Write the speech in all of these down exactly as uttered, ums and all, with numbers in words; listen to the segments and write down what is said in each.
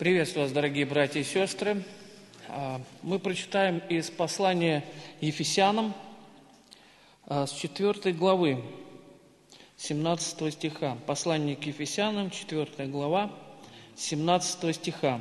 Приветствую вас, дорогие братья и сестры. Мы прочитаем из послания Ефесянам с четвёртой главы, семнадцатого стиха. Послание к Ефесянам, четвёртая глава, семнадцатого стиха.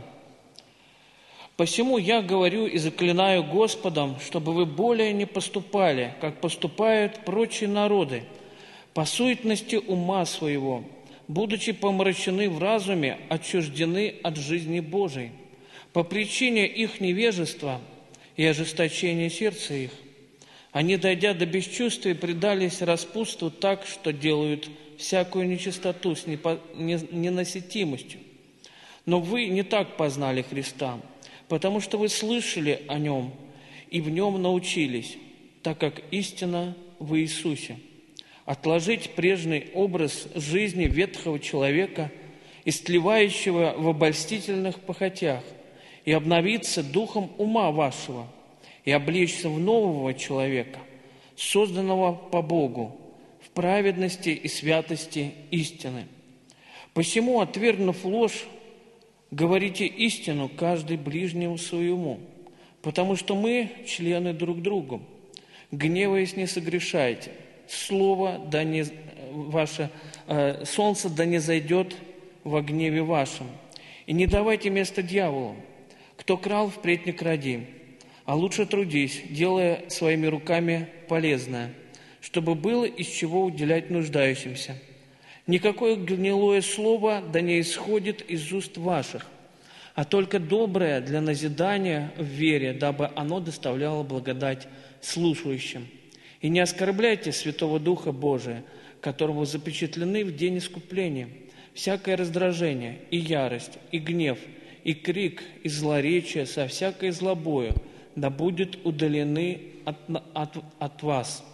«Посему я говорю и заклинаю Господом, чтобы вы более не поступали, как поступают прочие народы, по суетности ума своего, будучи помрачены в разуме, отчуждены от жизни Божией, по причине их невежества и ожесточения сердца их. Они, дойдя до бесчувствия, предались распутству так, что делают всякую нечистоту с ненасытимостью. Но вы не так познали Христа, потому что вы слышали о Нем и в Нем научились, так как истина в Иисусе. Отложить прежний образ жизни ветхого человека, истлевающего в обольстительных похотях, и обновиться духом ума вашего, и облечься в нового человека, созданного по Богу, в праведности и святости истины. Посему, отвергнув ложь, говорите истину каждый ближнему своему, потому что мы члены друг другу. Гневаясь, не согрешайте. Слово да не, ваше, э, солнце да не зайдет во гневе вашем. И не давайте место дьяволу. Кто крал, впредь не кради, а лучше трудись, делая своими руками полезное, чтобы было из чего уделять нуждающимся. Никакое гнилое слово да не исходит из уст ваших, а только доброе для назидания в вере, дабы оно доставляло благодать слушающим. И не оскорбляйте Святого Духа Божия, которому запечатлены в день искупления всякое раздражение, и ярость, и гнев, и крик, и злоречие со всякой злобою, да будет удалены от, от, от вас.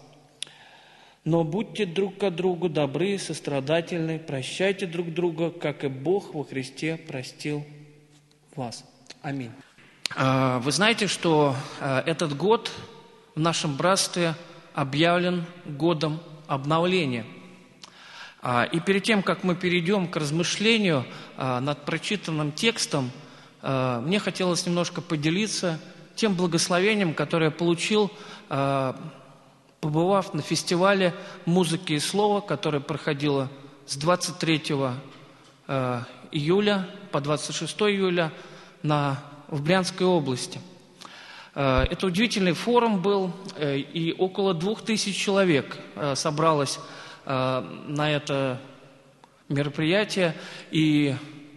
Но будьте друг к другу добры, сострадательны, прощайте друг друга, как и Бог во Христе простил вас». Аминь. Вы знаете, что этот год в нашем братстве объявлен годом обновления. И перед тем, как мы перейдем к размышлению над прочитанным текстом, мне хотелось немножко поделиться тем благословением, которое я получил, побывав на фестивале музыки и слова, которое проходило с двадцать третьего июля по двадцать шестое июля на, в Брянской области. Это удивительный форум был, и около двух тысяч человек собралось на это мероприятие. И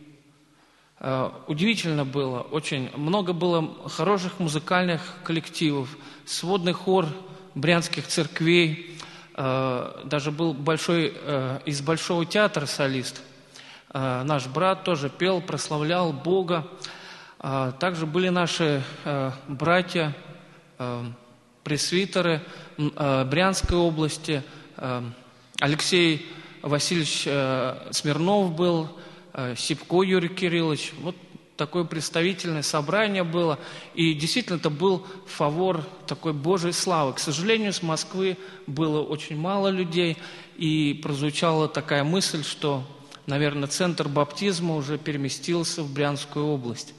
удивительно было, очень много было хороших музыкальных коллективов, сводный хор брянских церквей, даже был большой, из Большого театра солист. Наш брат тоже пел, прославлял Бога. Также были наши э, братья, э, пресвитеры э, Брянской области. Э, Алексей Васильевич э, Смирнов был, э, Сипко Юрий Кириллович. Вот такое представительное собрание было. И действительно, это был фавор такой Божьей славы. К сожалению, с Москвы было очень мало людей. И прозвучала такая мысль, что, наверное, центр баптизма уже переместился в Брянскую область.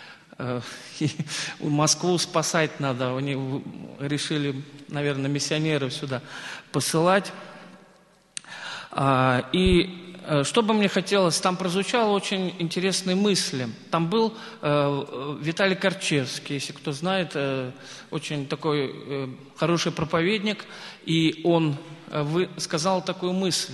И Москву спасать надо. Они решили, наверное, миссионеров сюда посылать. И что бы мне хотелось, там прозвучало очень интересные мысли. Там был Виталий Корчевский, если кто знает, очень такой хороший проповедник. И он сказал такую мысль,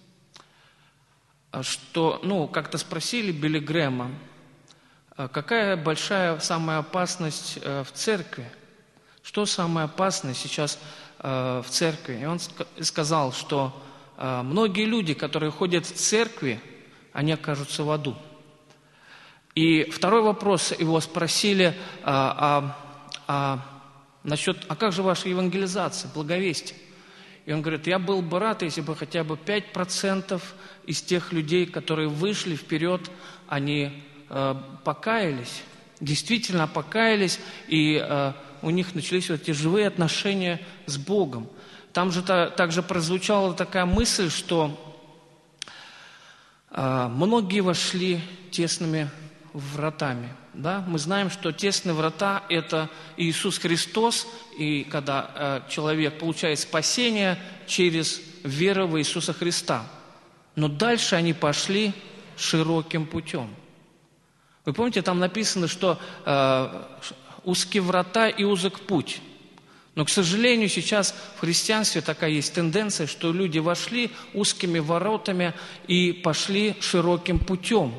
что, ну, как-то спросили Билли Грэма, какая большая самая опасность в церкви? Что самое опасное сейчас в церкви? И он сказал, что многие люди, которые ходят в церкви, они окажутся в аду. И второй вопрос, его спросили, а, а, а, насчет, а как же ваша евангелизация, благовестие? И он говорит, я был бы рад, если бы хотя бы пять процентов из тех людей, которые вышли вперед, они покаялись, действительно покаялись, и э, у них начались вот эти живые отношения с Богом. Там же та, также прозвучала такая мысль, что э, многие вошли тесными вратами. Да? Мы знаем, что тесные врата – это Иисус Христос, и когда э, человек получает спасение через веру в Иисуса Христа. Но дальше они пошли широким путем. Вы помните, там написано, что э, узкие врата и узок путь. Но, к сожалению, сейчас в христианстве такая есть тенденция, что люди вошли узкими воротами и пошли широким путем.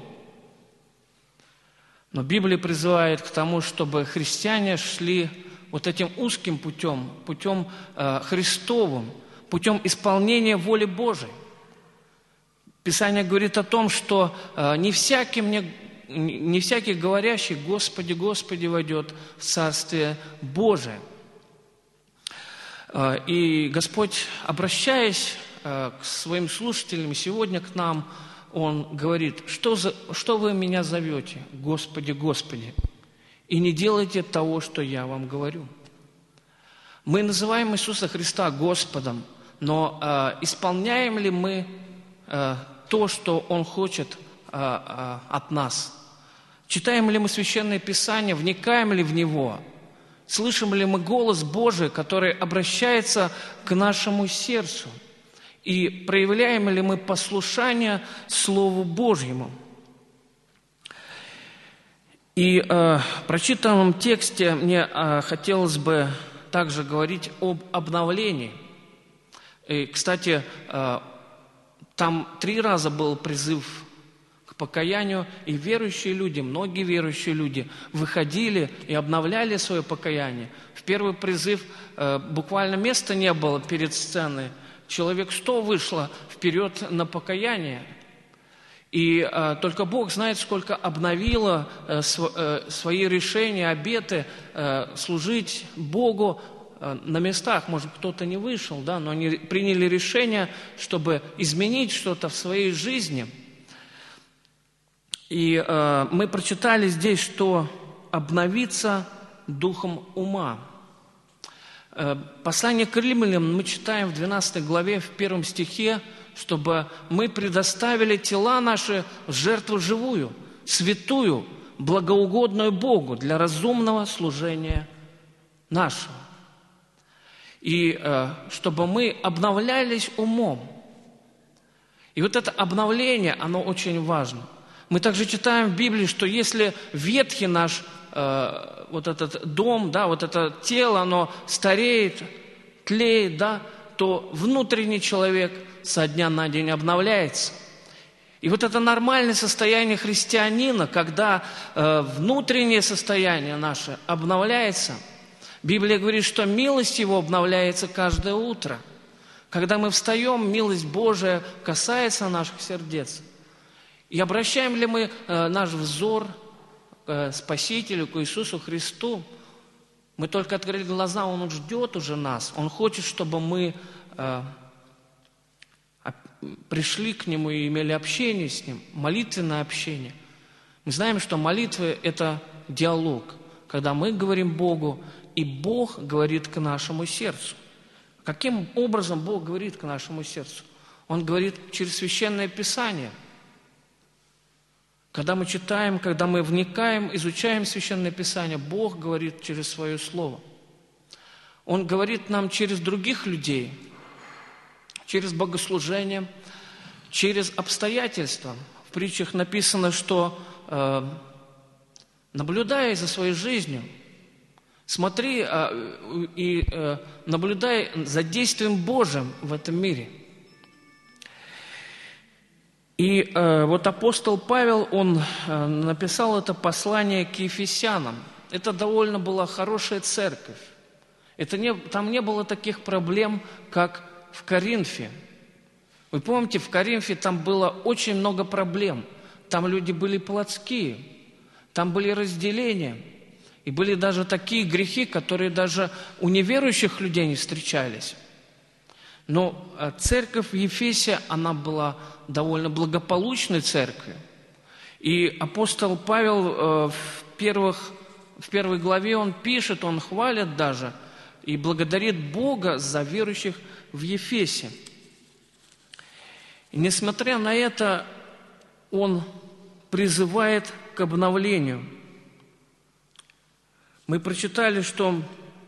Но Библия призывает к тому, чтобы христиане шли вот этим узким путем, путем э, Христовым, путем исполнения воли Божией. Писание говорит о том, что э, не всякий, мне, не всякий говорящий «Господи, Господи» войдет в Царствие Божие. Э, и Господь, обращаясь э, к своим слушателям, сегодня к нам, Он говорит: что, за, что вы меня зовете, Господи, Господи, и не делайте того, что я вам говорю. Мы называем Иисуса Христа Господом, но э, исполняем ли мы э, то, что Он хочет э, э, от нас? Читаем ли мы Священное Писание, вникаем ли в него? Слышим ли мы голос Божий, который обращается к нашему сердцу? И проявляем ли мы послушание Слову Божьему? И э, в прочитанном тексте мне э, хотелось бы также говорить об обновлении. И, кстати, э, там три раза был призыв к покаянию, и верующие люди, многие верующие люди выходили и обновляли свое покаяние. В первый призыв э, буквально места не было перед сценой. Человек сто вышло вперед на покаяние. И э, только Бог знает, сколько обновило э, св, э, свои решения, обеты э, служить Богу э, на местах. Может, кто-то не вышел, да, но они приняли решение, чтобы изменить что-то в своей жизни. И э, мы прочитали здесь, что обновиться духом ума. Послание к Римлянам мы читаем в двенадцатой главе, в первом стихе, чтобы мы предоставили тела наши в жертву живую, святую, благоугодную Богу для разумного служения нашего. И чтобы мы обновлялись умом. И вот это обновление, оно очень важно. Мы также читаем в Библии, что если ветхий наш вот этот дом, да, вот это тело, оно стареет, тлеет, да, то внутренний человек со дня на день обновляется. И вот это нормальное состояние христианина, когда э, внутреннее состояние наше обновляется. Библия говорит, что милость его обновляется каждое утро. Когда мы встаем, милость Божия касается наших сердец. И обращаем ли мы э, наш взор к Спасителю, к Иисусу Христу? Мы только открыли глаза, Он ждет уже нас. Он хочет, чтобы мы э, пришли к Нему и имели общение с Ним, молитвенное общение. Мы знаем, что молитва – это диалог, когда мы говорим Богу, и Бог говорит к нашему сердцу. Каким образом Бог говорит к нашему сердцу? Он говорит через Священное Писание. Когда мы читаем, когда мы вникаем, изучаем Священное Писание, Бог говорит через Свое Слово. Он говорит нам через других людей, через богослужение, через обстоятельства. В притчах написано, что э, наблюдая за своей жизнью, смотри э, и э, наблюдай за действием Божьим в этом мире. И э, вот апостол Павел, он э, написал это послание к Ефесянам. Это довольно была хорошая церковь. Это не, там не было таких проблем, как в Коринфе. Вы помните, в Коринфе там было очень много проблем. Там люди были плотские, там были разделения. И были даже такие грехи, которые даже у неверующих людей не встречались. Но церковь в Ефесе, она была довольно благополучной церковью. И апостол Павел в, первых, в первой главе он пишет, он хвалит даже и благодарит Бога за верующих в Ефесе. И несмотря на это, он призывает к к обновлению. Мы прочитали, что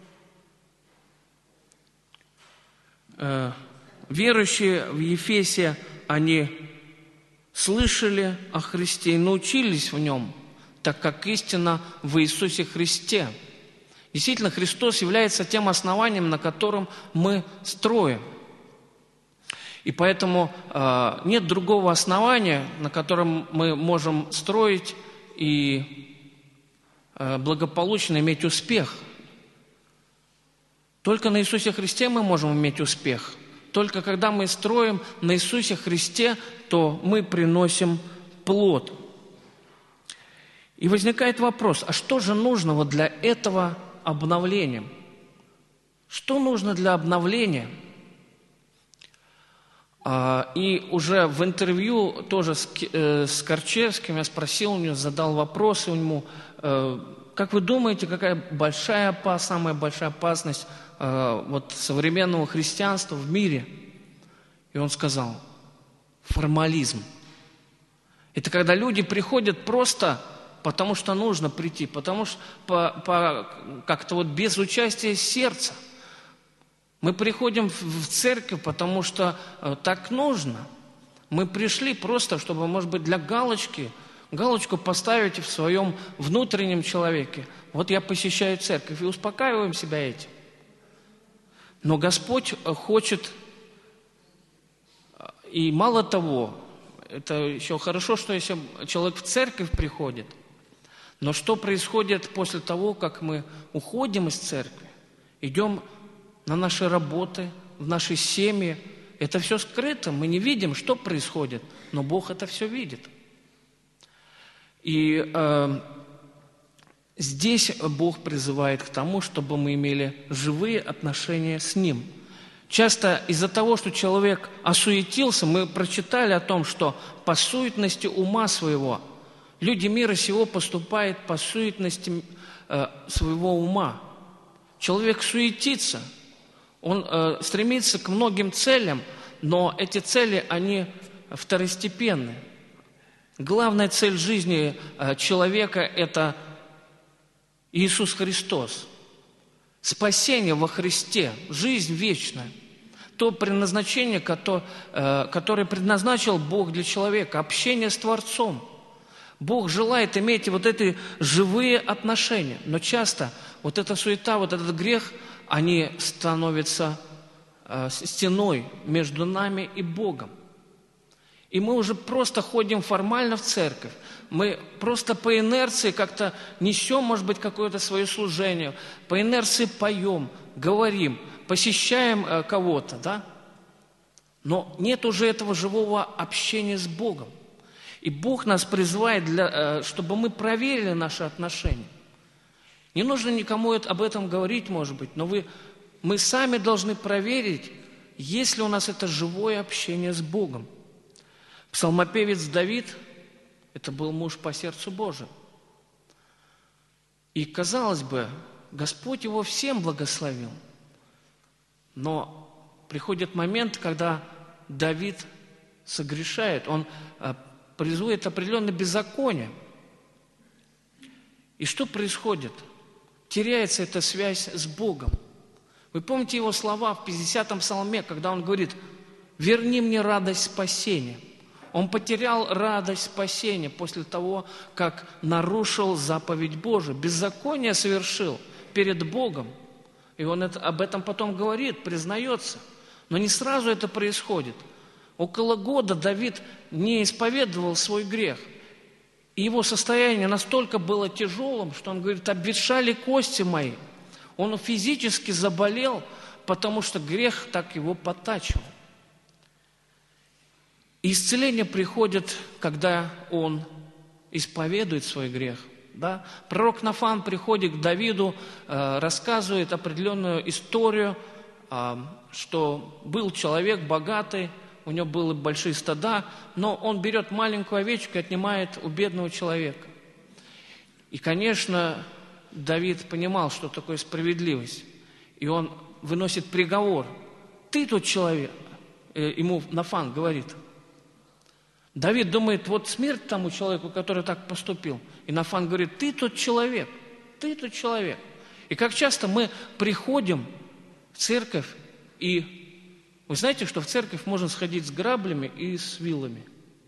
э, верующие в Ефесе, они слышали о Христе и научились в Нем, так как истина в Иисусе Христе. Действительно, Христос является тем основанием, на котором мы строим. И поэтому э, нет другого основания, на котором мы можем строить и э, благополучно иметь успех. Только на Иисусе Христе мы можем иметь успех. Только когда мы строим на Иисусе Христе, то мы приносим плод. И возникает вопрос, а что же нужно вот для этого обновления? Что нужно для обновления? И уже в интервью тоже с Корчевским я спросил у него, задал вопросы у него, как вы думаете, какая большая опасность, самая большая опасность вот современного христианства в мире? И он сказал, формализм. Это когда люди приходят просто потому, что нужно прийти, потому что по, по, как-то вот без участия сердца. Мы приходим в церковь, потому что э, так нужно. Мы пришли просто, чтобы, может быть, для галочки, галочку поставить в своем внутреннем человеке. Вот я посещаю церковь и успокаиваем себя этим. Но Господь хочет, и мало того, это еще хорошо, что если человек в церковь приходит, но что происходит после того, как мы уходим из церкви, идем на наши работы, в наши семьи, это все скрыто, мы не видим, что происходит, но Бог это все видит. И э, здесь Бог призывает к тому, чтобы мы имели живые отношения с Ним. Часто из-за того, что человек осуетился, мы прочитали о том, что по суетности ума своего люди мира сего поступают по суетности э, своего ума. Человек суетится, он э, стремится к многим целям, но эти цели, они второстепенны. Главная цель жизни э, человека – это Иисус Христос. Спасение во Христе, жизнь вечная. То предназначение, которое, э, которое предназначил Бог для человека, общение с Творцом. Бог желает иметь вот эти живые отношения, но часто вот эта суета, вот этот грех, они становятся э, стеной между нами и Богом. И мы уже просто ходим формально в церковь. Мы просто по инерции как-то несем, может быть, какое-то свое служение. По инерции поем, говорим, посещаем э, кого-то, да? Но нет уже этого живого общения с Богом. И Бог нас призывает, для, э, чтобы мы проверили наши отношения. Не нужно никому об этом говорить, может быть, но вы, мы сами должны проверить, есть ли у нас это живое общение с Богом. Псалмопевец Давид, это был муж по сердцу Божию. И, казалось бы, Господь его всем благословил. Но приходит момент, когда Давид согрешает, он производит определенное беззаконие. И что происходит? Теряется эта связь с Богом. Вы помните его слова в пятидесятом псалме, когда он говорит: «Верни мне радость спасения». Он потерял радость спасения после того, как нарушил заповедь Божию, беззаконие совершил перед Богом. И он это, об этом потом говорит, признается. Но не сразу это происходит. Около года Давид не исповедовал свой грех. И его состояние настолько было тяжелым, что он говорит: обветшали кости мои. Он физически заболел, потому что грех так его подтачивал. И исцеление приходит, когда он исповедует свой грех. Да? Пророк Нафан приходит к Давиду, э, рассказывает определенную историю, э, что был человек богатый, у него были большие стада, но он берет маленькую овечку и отнимает у бедного человека. И, конечно, Давид понимал, что такое справедливость. И он выносит приговор. Ты тот человек, э, ему Нафан говорит. Давид думает, вот смерть тому человеку, который так поступил. И Нафан говорит, ты тот человек, ты тот человек. И как часто мы приходим в церковь, и вы знаете, что в церковь можно сходить с граблями и с вилами?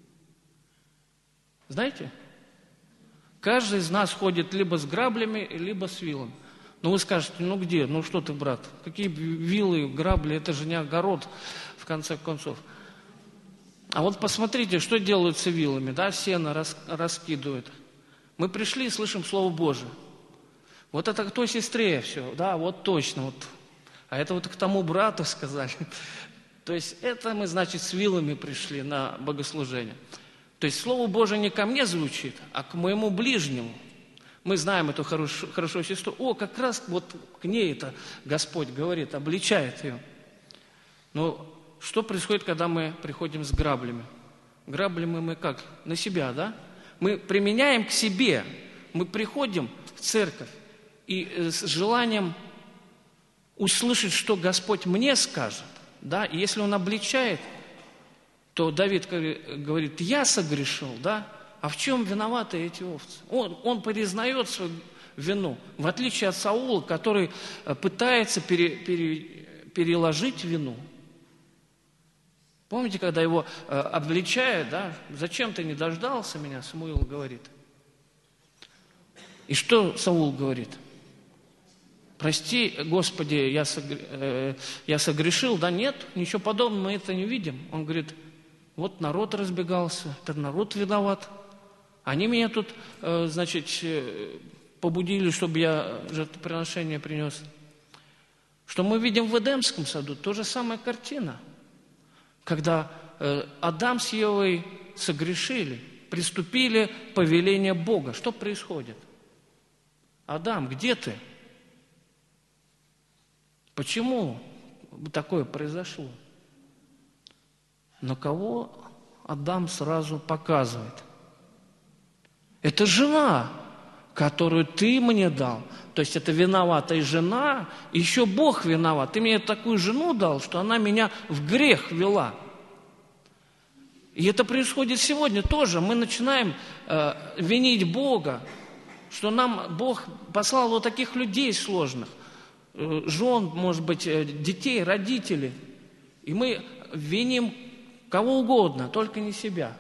Знаете? Каждый из нас ходит либо с граблями, либо с вилами. Но вы скажете, ну где, ну что ты, брат, какие вилы, грабли, это же не огород, в конце концов. А вот посмотрите, что делают с вилами, да, сено рас, раскидывают. Мы пришли и слышим Слово Божие. Вот это к той сестре все, да, вот точно, вот. А это вот к тому брату сказали. То есть это мы, значит, с вилами пришли на богослужение. То есть Слово Божие не ко мне звучит, а к моему ближнему. Мы знаем эту хорошую, хорошую сестру. О, как раз вот к ней это Господь говорит, обличает ее. Но что происходит, когда мы приходим с граблями? Граблями мы как? На себя, да? Мы применяем к себе. Мы приходим в церковь и с желанием услышать, что Господь мне скажет. Да? И если Он обличает, то Давид говорит, я согрешил, да? А в чем виноваты эти овцы? Он, он признает свою вину, в отличие от Саула, который пытается пере, пере, переложить вину. Помните, когда его э, обличают, да? Зачем ты не дождался меня, Самуил говорит. И что Саул говорит? Прости, Господи, я, согр... э, я согрешил. Да нет, ничего подобного мы это не видим. Он говорит, вот народ разбегался, этот народ виноват. Они меня тут, э, значит, побудили, чтобы я жертвоприношение принес. Что мы видим в Эдемском саду, то же самая картина. Когда э, Адам с Евой согрешили, приступили к повелению Бога. Что происходит? Адам, где ты? Почему такое произошло? На кого Адам сразу показывает? Это жена, которую ты мне дал. То есть это виновата и жена, и еще Бог виноват. Ты мне такую жену дал, что она меня в грех вела. И это происходит сегодня тоже. Мы начинаем э, винить Бога, что нам Бог послал вот таких людей сложных, э, жен, может быть, э, детей, родителей. И мы виним кого угодно, только не себя.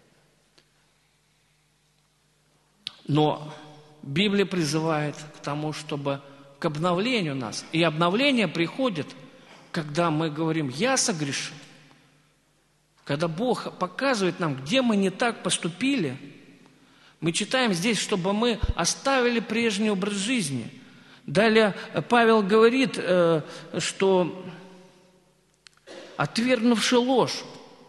Но Библия призывает к тому, чтобы к обновлению нас. И обновление приходит, когда мы говорим «я согрешил». Когда Бог показывает нам, где мы не так поступили, мы читаем здесь, чтобы мы оставили прежний образ жизни. Далее Павел говорит, что отвергнувши ложь,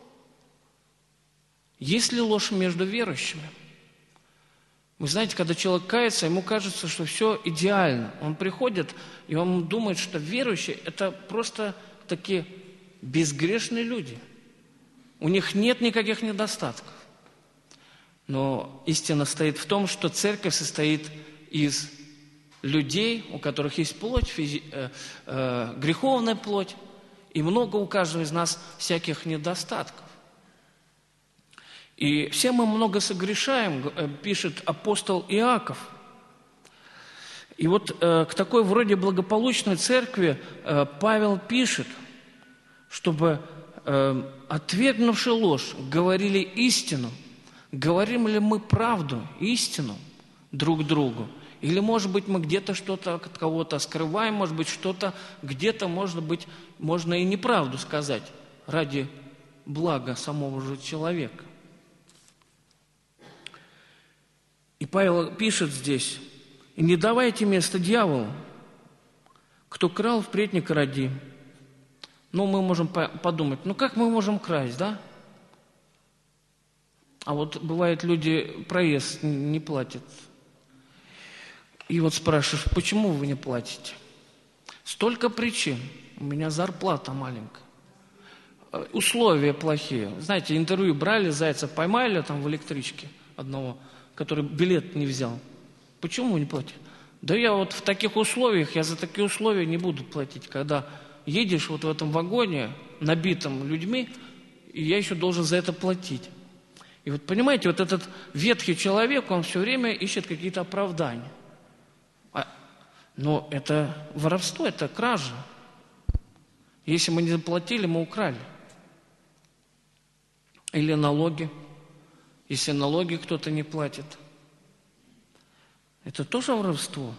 есть ли ложь между верующими? Вы знаете, когда человек кается, ему кажется, что все идеально. Он приходит, и он думает, что верующие – это просто такие безгрешные люди. У них нет никаких недостатков. Но истина стоит в том, что церковь состоит из людей, у которых есть плоть, физи... э, э, греховная плоть, и много у каждого из нас всяких недостатков. И все мы много согрешаем, пишет апостол Иаков. И вот э, к такой вроде благополучной церкви э, Павел пишет, чтобы, э, отвергнувши ложь, говорили истину. Говорим ли мы правду, истину друг другу? Или, может быть, мы где-то что-то от кого-то скрываем, может быть, что-то где-то, может быть, можно и неправду сказать ради блага самого же человека. И Павел пишет здесь, «И не давайте место дьяволу, кто крал, впредь не кради». Ну, мы можем подумать, ну как мы можем красть, да? А вот бывает, люди проезд не платят. И вот спрашиваешь, почему вы не платите? Столько причин. У меня зарплата маленькая. Условия плохие. Знаете, интервью брали, зайца поймали там в электричке одного, который билет не взял. Почему не платите? Да я вот в таких условиях, я за такие условия не буду платить. Когда едешь вот в этом вагоне, набитом людьми, и я еще должен за это платить. И вот понимаете, вот этот ветхий человек, он все время ищет какие-то оправдания. А, но это воровство, это кража. Если мы не заплатили, мы украли. Или налоги. Если налоги кто-то не платит. Это тоже воровство.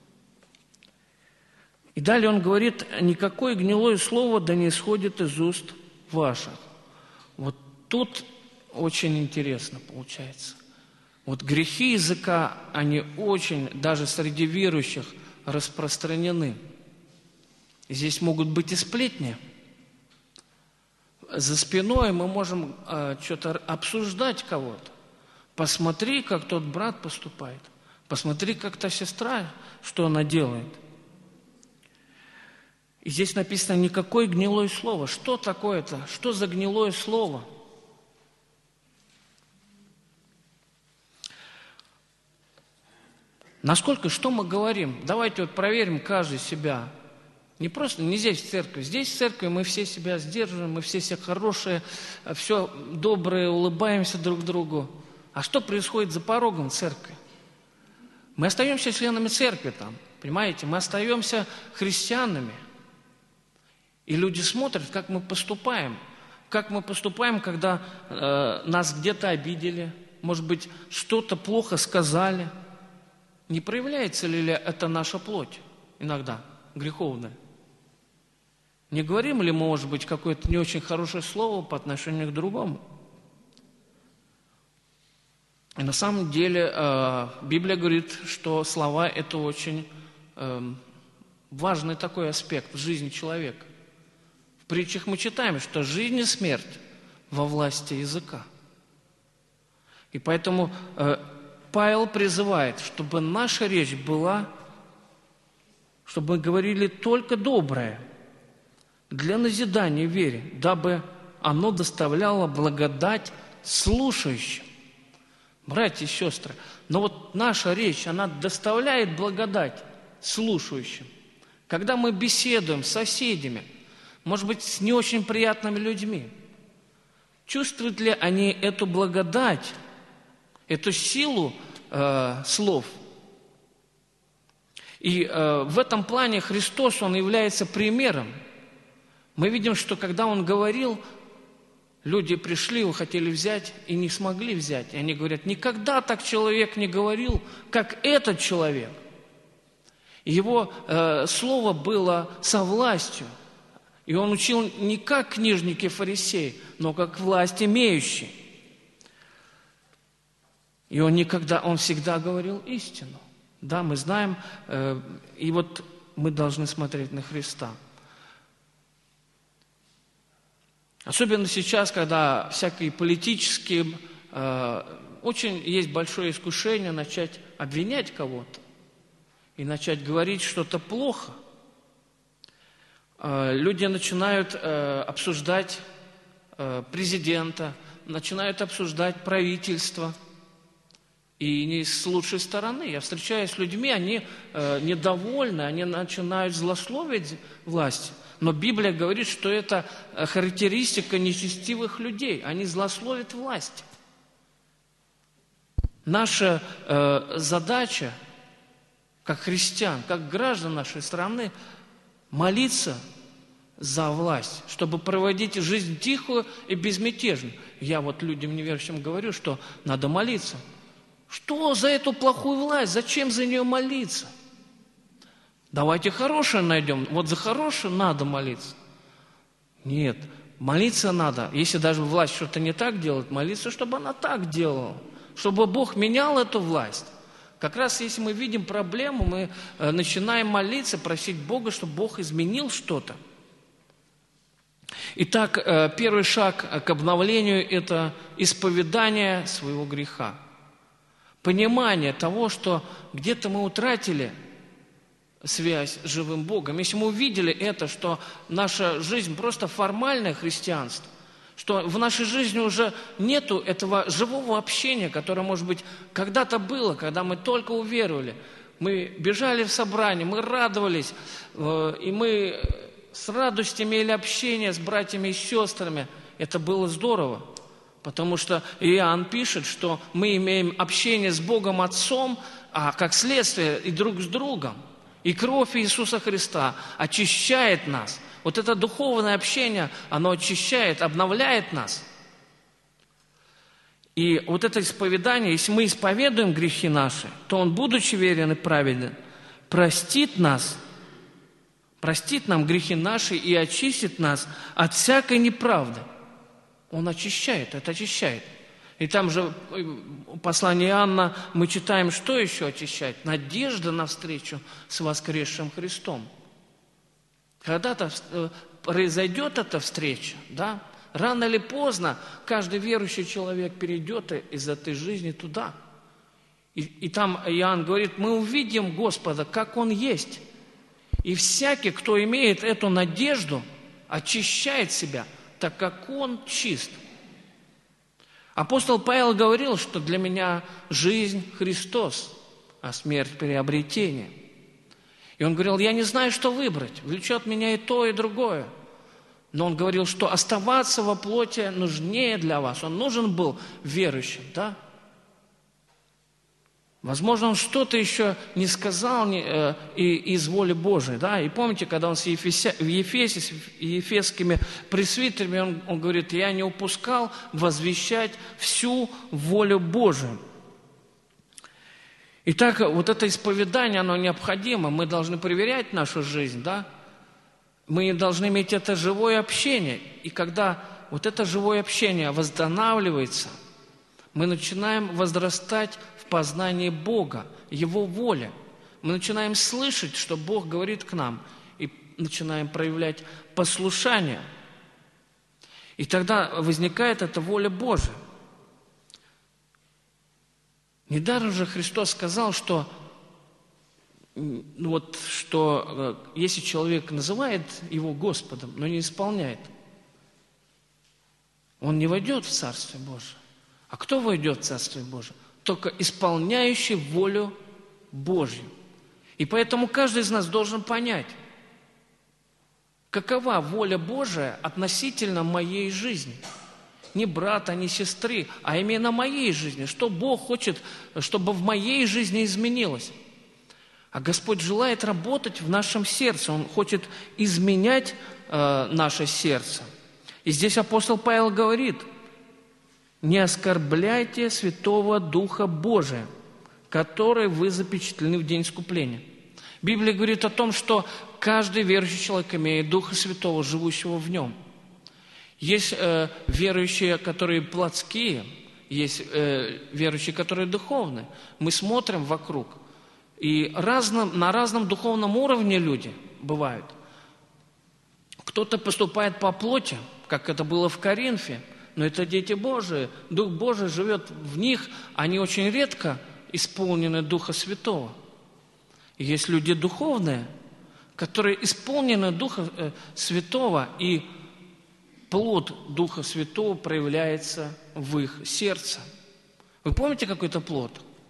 И далее он говорит, никакое гнилое слово да не исходит из уст ваших. Вот тут очень интересно получается. Вот грехи языка, они очень, даже среди верующих, распространены. Здесь могут быть и сплетни. За спиной мы можем э, что-то обсуждать кого-то. Посмотри, как тот брат поступает. Посмотри, как та сестра, что она делает. И здесь написано никакое гнилое слово. Что такое-то? Что за гнилое слово? Насколько, что мы говорим? Давайте вот проверим каждый себя. Не просто, не здесь в церкви. Здесь в церкви мы все себя сдерживаем, мы все все хорошие, все добрые, улыбаемся друг другу. А что происходит за порогом церкви? Мы остаемся членами церкви там, понимаете? Мы остаемся христианами. И люди смотрят, как мы поступаем. Как мы поступаем, когда э, нас где-то обидели, может быть, что-то плохо сказали. Не проявляется ли это наша плоть иногда, греховная? Не говорим ли, может быть, какое-то не очень хорошее слово по отношению к другому? И на самом деле э, Библия говорит, что слова – это очень э, важный такой аспект в жизни человека. В притчах мы читаем, что жизнь и смерть во власти языка. И поэтому э, Павел призывает, чтобы наша речь была, чтобы мы говорили только доброе, для назидания в вере, дабы оно доставляло благодать слушающим. Братья и сестры, но вот наша речь, она доставляет благодать слушающим. Когда мы беседуем с соседями, может быть, с не очень приятными людьми, чувствуют ли они эту благодать, эту силу э, слов? И э, в этом плане Христос, Он является примером. Мы видим, что когда Он говорил, люди пришли, его хотели взять и не смогли взять. И они говорят, никогда так человек не говорил, как этот человек. Его э, слово было со властью. И он учил не как книжники фарисеи, но как власть имеющий. И он никогда, он всегда говорил истину. Да, мы знаем, э, и вот мы должны смотреть на Христа. Особенно сейчас, когда всякие политические, э, очень есть большое искушение начать обвинять кого-то и начать говорить что-то плохо. Э, люди начинают э, обсуждать э, президента, начинают обсуждать правительство. И не с лучшей стороны. Я встречаюсь с людьми, они э, недовольны, они начинают злословить власть. Но Библия говорит, что это характеристика нечестивых людей. Они злословят власть. Наша э, задача, как христиан, как граждан нашей страны, молиться за власть, чтобы проводить жизнь тихую и безмятежную. Я вот людям неверующим говорю, что надо молиться. Что за эту плохую власть? Зачем за нее молиться? Давайте хорошее найдем. Вот за хорошее надо молиться. Нет, молиться надо. Если даже власть что-то не так делает, молиться, чтобы она так делала. Чтобы Бог менял эту власть. Как раз если мы видим проблему, мы начинаем молиться, просить Бога, чтобы Бог изменил что-то. Итак, первый шаг к обновлению – это исповедание своего греха. Понимание того, что где-то мы утратили связь с живым Богом. Если мы увидели это, что наша жизнь просто формальное христианство, что в нашей жизни уже нету этого живого общения, которое, может быть, когда-то было, когда мы только уверовали. Мы бежали в собрание, мы радовались, и мы с радостью имели общение с братьями и сестрами. Это было здорово. Потому что Иоанн пишет, что мы имеем общение с Богом Отцом, а как следствие и друг с другом. И кровь Иисуса Христа очищает нас. Вот это духовное общение, оно очищает, обновляет нас. И вот это исповедание, если мы исповедуем грехи наши, то Он, будучи верен и праведен, простит нас, простит нам грехи наши и очистит нас от всякой неправды. Он очищает, это очищает. И там же в послании Иоанна мы читаем, что еще очищает? Надежда на встречу с воскресшим Христом. Когда-то произойдет эта встреча, да? Рано или поздно каждый верующий человек перейдет из этой жизни туда. И, и там Иоанн говорит, мы увидим Господа, как Он есть. И всякий, кто имеет эту надежду, очищает себя, так как Он чист. Апостол Павел говорил, что для меня жизнь Христос, а смерть приобретение. И он говорил, я не знаю, что выбрать, влечет меня и то, и другое. Но он говорил, что оставаться во плоти нужнее для вас. Он нужен был верующим, да? Возможно, он что-то еще не сказал не, э, из воли Божией, да? И помните, когда он с Ефеся, в Ефесе, с ефесскими пресвитерами, он, он говорит, я не упускал возвещать всю волю Божию. Итак, вот это исповедание, оно необходимо. Мы должны проверять нашу жизнь, да? Мы должны иметь это живое общение. И когда вот это живое общение восстанавливается, мы начинаем возрастать в познании Бога, Его воли. Мы начинаем слышать, что Бог говорит к нам, и начинаем проявлять послушание. И тогда возникает эта воля Божия. Недаром же Христос сказал, что вот, что если человек называет Его Господом, но не исполняет, он не войдет в Царствие Божие. А кто войдет в Царствие Божие? Только исполняющий волю Божью. И поэтому каждый из нас должен понять, какова воля Божия относительно моей жизни. Не брата, не сестры, а именно моей жизни. Что Бог хочет, чтобы в моей жизни изменилось. А Господь желает работать в нашем сердце. Он хочет изменять э, наше сердце. И здесь апостол Павел говорит, не оскорбляйте Святого Духа Божия, который вы запечатлены в день искупления. Библия говорит о том, что каждый верующий человек имеет Духа Святого, живущего в нем. Есть э, верующие, которые плотские, есть э, верующие, которые духовные. Мы смотрим вокруг. И разным, на разном духовном уровне люди бывают. Кто-то поступает по плоти, как это было в Коринфе, но это дети Божии, Дух Божий живет в них, они очень редко исполнены Духа Святого. И есть люди духовные, которые исполнены Духа Святого, и плод Духа Святого проявляется в их сердце. Вы помните какой-то плод?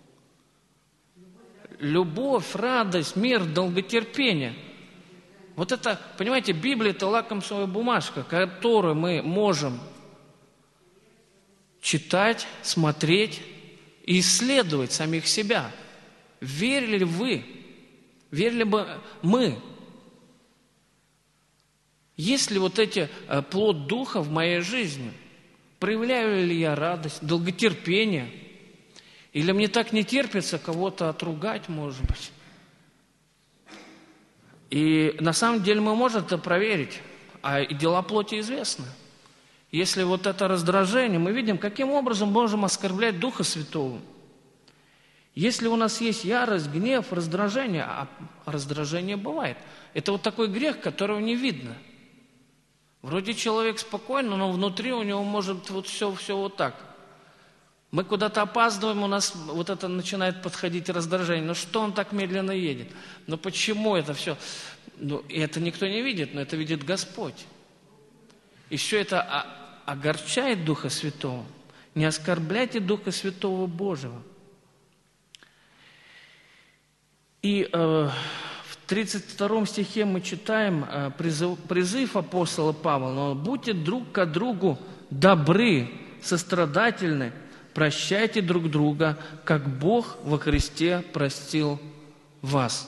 Любовь, радость, мир, долготерпение. Вот это, понимаете, Библия – это лакомствовая бумажка, которую мы можем читать, смотреть и исследовать самих себя. Верили ли вы? Верили бы мы? Есть ли вот эти э, плод Духа в моей жизни? Проявляю ли я радость, долготерпение? Или мне так не терпится кого-то отругать, может быть? И на самом деле мы можем это проверить, а и дела плоти известны. Если вот это раздражение, мы видим, каким образом можем оскорблять Духа Святого. Если у нас есть ярость, гнев, раздражение, а раздражение бывает, это вот такой грех, которого не видно. Вроде человек спокойный, но внутри у него может вот все, все вот так. Мы куда-то опаздываем, у нас вот это начинает подходить раздражение. Ну что он так медленно едет? Ну почему это все? Ну, это никто не видит, но это видит Господь. И все это огорчает Духа Святого. Не оскорбляйте Духа Святого Божьего. И э, в тридцать втором стихе мы читаем э, призыв, призыв апостола Павла. Но будьте друг к другу добры, сострадательны, прощайте друг друга, как Бог во Христе простил вас.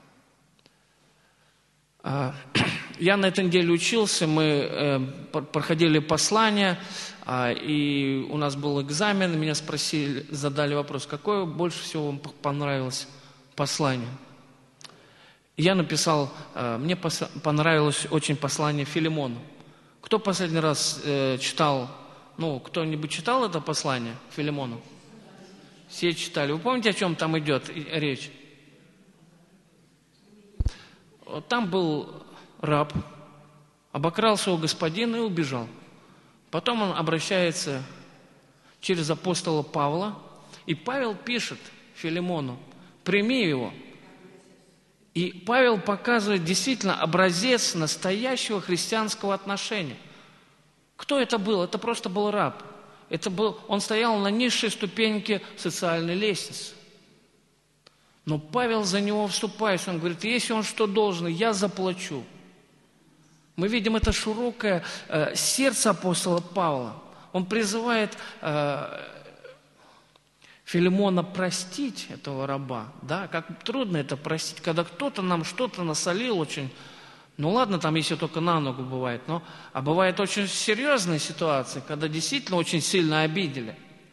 Я на этой неделе учился, мы проходили послания, и у нас был экзамен, меня спросили, задали вопрос, какое больше всего вам понравилось послание? Я написал, мне понравилось очень послание Филимону. Кто последний раз читал, ну, кто-нибудь читал это послание Филимону? Все читали. Вы помните, о чем там идет речь? Там был раб, обокрал своего господина и убежал. Потом он обращается через апостола Павла, и Павел пишет Филимону: прими его. И Павел показывает действительно образец настоящего христианского отношения. Кто это был? Это просто был раб. Это был, он стоял на низшей ступеньке социальной лестницы. Но Павел за него вступает, он говорит: если он что должен, я заплачу. Мы видим это широкое э, сердце апостола Павла. Он призывает э, Филимона простить этого раба. Да? Как трудно это простить, когда кто-то нам что-то насолил очень. Ну ладно, там если только на ногу бывает, но, а бывают очень серьезные ситуации, когда действительно очень сильно обидели.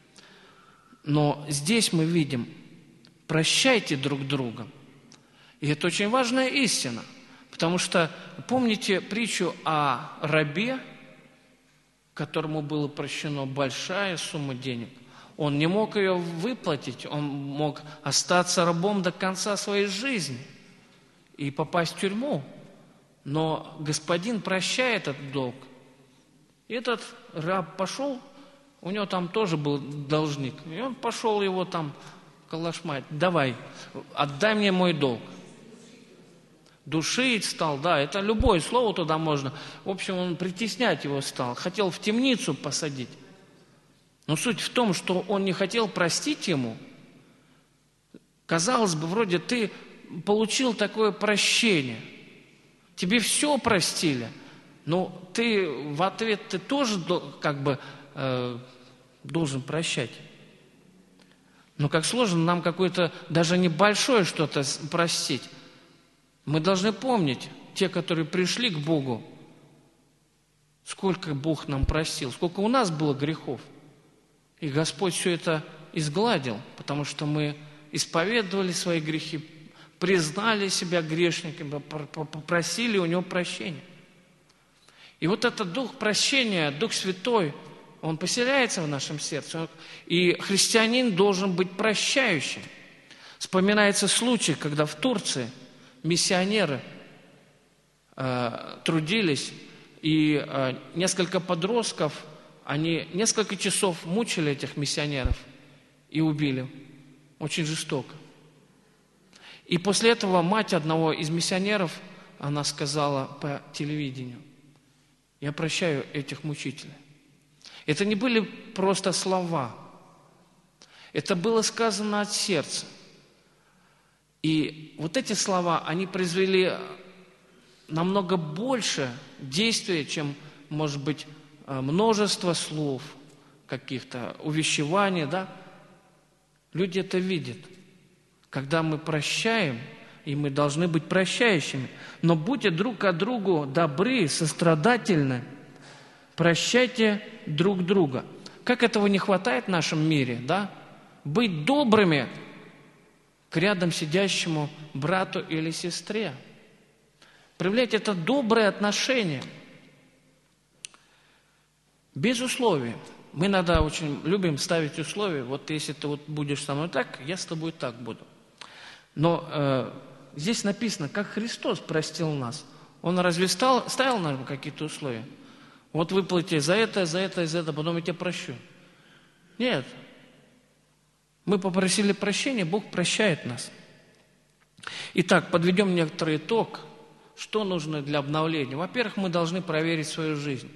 Но здесь мы видим: прощайте друг друга. И это очень важная истина. Потому что, помните притчу о рабе, которому было прощено большая сумма денег? Он не мог ее выплатить, он мог остаться рабом до конца своей жизни и попасть в тюрьму. Но господин прощает этот долг. И этот раб пошел, у него там тоже был должник, и он пошел его там калашмать: давай, отдай мне мой долг. Душить стал, да, это любое слово туда можно. В общем, он притеснять его стал, хотел в темницу посадить. Но суть в том, что он не хотел простить ему. Казалось бы, вроде ты получил такое прощение, тебе все простили, но ты в ответ ты тоже как бы э, должен прощать. Но как сложно нам какое-то даже небольшое что-то простить. Мы должны помнить, те, которые пришли к Богу, сколько Бог нам простил, сколько у нас было грехов. И Господь все это изгладил, потому что мы исповедовали свои грехи, признали себя грешниками, попросили у Него прощения. И вот этот Дух прощения, Дух Святой, Он поселяется в нашем сердце. И христианин должен быть прощающим. Вспоминается случай, когда в Турции миссионеры э, трудились, и э, несколько подростков, они несколько часов мучили этих миссионеров и убили. Очень жестоко. И после этого мать одного из миссионеров, она сказала по телевидению: я прощаю этих мучителей. Это не были просто слова. Это было сказано от сердца. И вот эти слова, они произвели намного больше действия, чем, может быть, множество слов каких-то, увещеваний, да? Люди это видят. Когда мы прощаем, и мы должны быть прощающими, но будьте друг к другу добры, сострадательны, прощайте друг друга. Как этого не хватает в нашем мире, да? Быть добрыми к рядом сидящему брату или сестре. Проявлять это доброе отношение. Без условий. Мы иногда очень любим ставить условия. Вот если ты вот будешь со мной так, я с тобой так буду. Но э, здесь написано, как Христос простил нас. Он разве стал, ставил нам какие-то условия? Вот выплати за это, за это, за это, потом я тебя прощу. Нет. Мы попросили прощения, Бог прощает нас. Итак, подведем некоторый итог. Что нужно для обновления? Во-первых, мы должны проверить свою жизнь.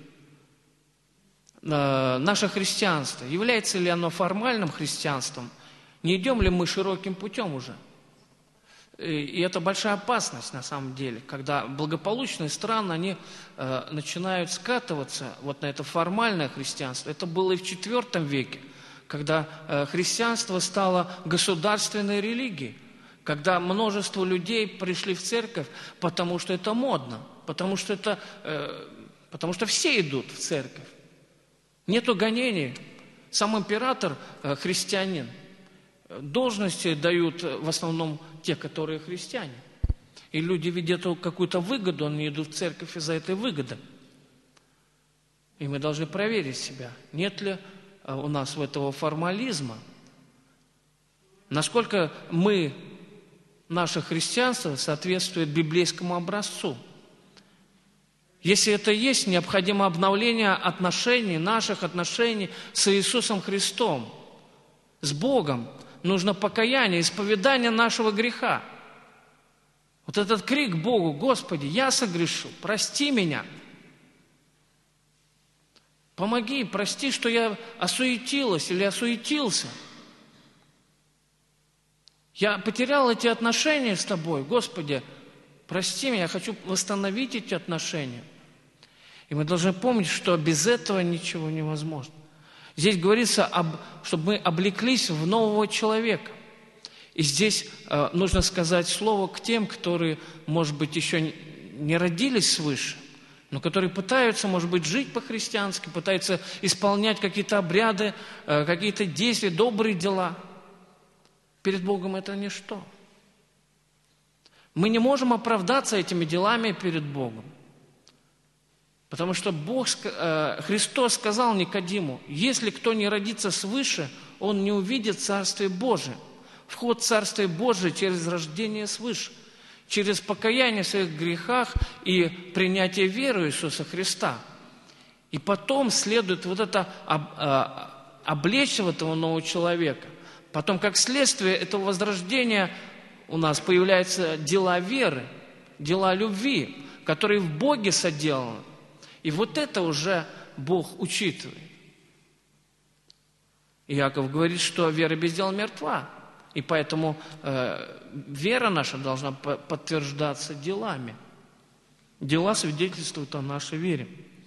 Э, наше христианство, является ли оно формальным христианством? Не идем ли мы широким путем уже? И это большая опасность на самом деле, когда благополучные страны, они э, начинают скатываться вот на это формальное христианство. Это было и в четвёртом веке, когда э, христианство стало государственной религией, когда множество людей пришли в церковь, потому что это модно, потому что, это, э, потому что все идут в церковь. Нету гонений. Сам император э, христианин. Должности дают в основном те, которые христиане. И люди видят какую-то выгоду, они идут в церковь из-за этой выгоды. И мы должны проверить себя, нет ли у нас этого формализма. Насколько мы, наше христианство, соответствует библейскому образцу. Если это есть, необходимо обновление отношений, наших отношений с Иисусом Христом, с Богом. Нужно покаяние, исповедание нашего греха. Вот этот крик Богу: Господи, я согрешу, прости меня. Помоги, прости, что я осуетилась или осуетился. Я потерял эти отношения с Тобой. Господи, прости меня, я хочу восстановить эти отношения. И мы должны помнить, что без этого ничего невозможно. Здесь говорится, об, чтобы мы облеклись в нового человека. И здесь э, нужно сказать слово к тем, которые, может быть, еще не родились свыше, но которые пытаются, может быть, жить по-христиански, пытаются исполнять какие-то обряды, э, какие-то действия, добрые дела. Перед Богом это ничто. Мы не можем оправдаться этими делами перед Богом. Потому что Бог, Христос сказал Никодиму: если кто не родится свыше, он не увидит Царствие Божие. Вход в Царствие Божие через рождение свыше, через покаяние в своих грехах и принятие веры Иисуса Христа. И потом следует вот это облечь в этого нового человека. Потом, как следствие этого возрождения, у нас появляются дела веры, дела любви, которые в Боге соделаны. И вот это уже Бог учитывает. Иаков говорит, что вера без дела мертва. И поэтому э, вера наша должна подтверждаться делами. Дела свидетельствуют о нашей вере.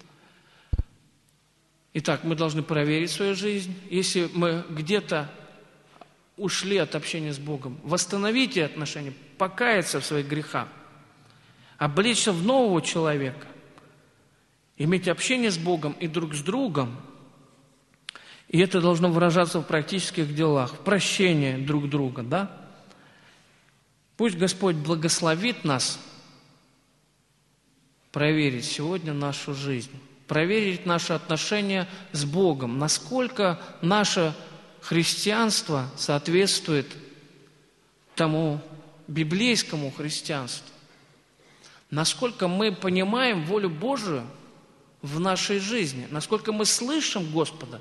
Итак, мы должны проверить свою жизнь. Если мы где-то ушли от общения с Богом, восстановить эти отношения, покаяться в своих грехах, облечься в нового человека, иметь общение с Богом и друг с другом. И это должно выражаться в практических делах, в прощении друг друга, да? Пусть Господь благословит нас проверить сегодня нашу жизнь, проверить наши отношения с Богом, насколько наше христианство соответствует тому библейскому христианству, насколько мы понимаем волю Божию в нашей жизни, насколько мы слышим Господа.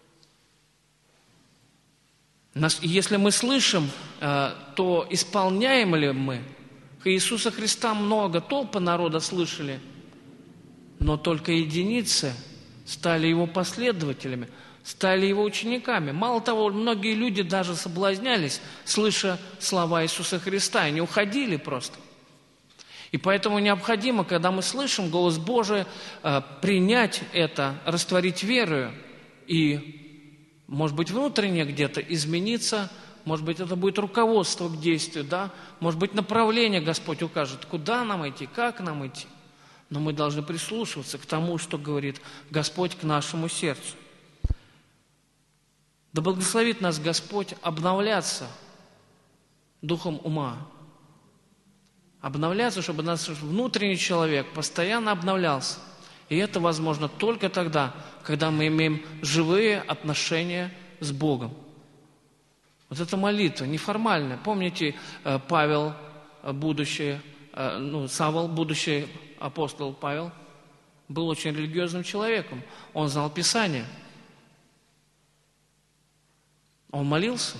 Если мы слышим, то исполняем ли мы? Иисуса Христа много, толпы народа слышали, но только единицы стали Его последователями, стали Его учениками. Мало того, многие люди даже соблазнялись, слыша слова Иисуса Христа, и не уходили просто. И поэтому необходимо, когда мы слышим голос Божий, принять это, растворить верою и, может быть, внутренне где-то измениться, может быть, это будет руководство к действию, да? Может быть, направление Господь укажет, куда нам идти, как нам идти. Но мы должны прислушиваться к тому, что говорит Господь к нашему сердцу. Да благословит нас Господь обновляться духом ума, обновляться, чтобы наш внутренний человек постоянно обновлялся. И это возможно только тогда, когда мы имеем живые отношения с Богом. Вот эта молитва неформальная. Помните, Павел, будущий, ну, Савл, будущий апостол Павел, был очень религиозным человеком. Он знал Писание. Он молился.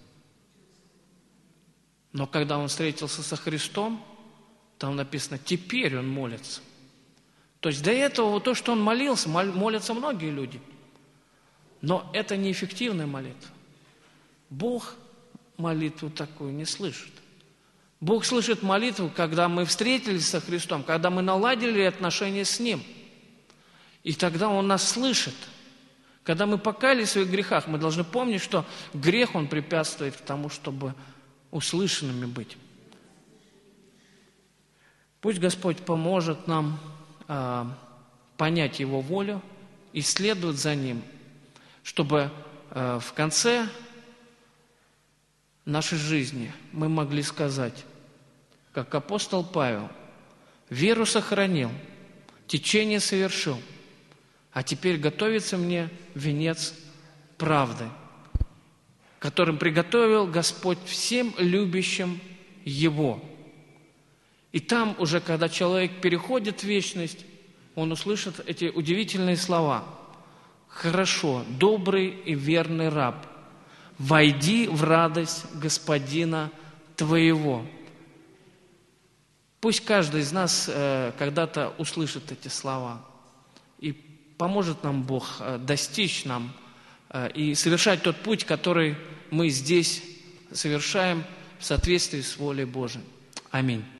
Но когда он встретился со Христом, там написано, теперь он молится. То есть до этого вот то, что он молился, молятся многие люди. Но это неэффективная молитва. Бог молитву такую не слышит. Бог слышит молитву, когда мы встретились со Христом, когда мы наладили отношения с Ним. И тогда Он нас слышит. Когда мы покаялись в своих грехах, мы должны помнить, что грех, он препятствует к тому, чтобы услышанными быть. Пусть Господь поможет нам э, понять Его волю и следовать за Ним, чтобы э, в конце нашей жизни мы могли сказать, как апостол Павел: веру сохранил, течение совершил, а теперь готовится мне венец правды, которым приготовил Господь всем любящим Его. И там уже, когда человек переходит в вечность, он услышит эти удивительные слова: «Хорошо, добрый и верный раб, войди в радость Господина твоего». Пусть каждый из нас э, когда-то услышит эти слова, и поможет нам Бог э, достичь нам э, и совершать тот путь, который мы здесь совершаем в соответствии с волей Божией. Аминь.